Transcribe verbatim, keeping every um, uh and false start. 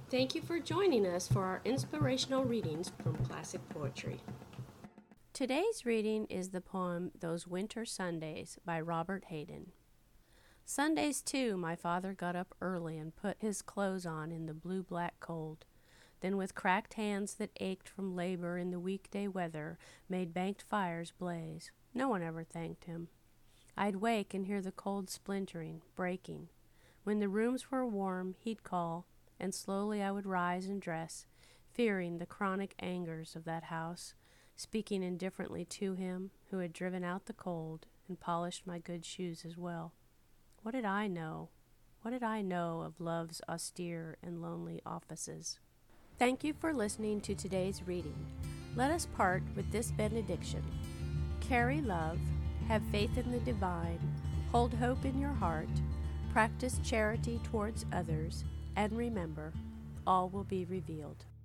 Thank you for joining us for our inspirational readings from classic poetry. Today's reading is the poem Those Winter Sundays by Robert Hayden. Sundays, too, my father got up early and put his clothes on in the blue-black cold. Then with cracked hands that ached from labor in the weekday weather, made banked fires blaze. No one ever thanked him. I'd wake and hear the cold splintering, breaking. When the rooms were warm, he'd call, and slowly I would rise and dress, fearing the chronic angers of that house, speaking indifferently to him who had driven out the cold and polished my good shoes as well. What did I know? What did I know of love's austere and lonely offices? Thank you for listening to today's reading. Let us part with this benediction. Carry love, have faith in the divine, hold hope in your heart, practice charity towards others, and remember, all will be revealed.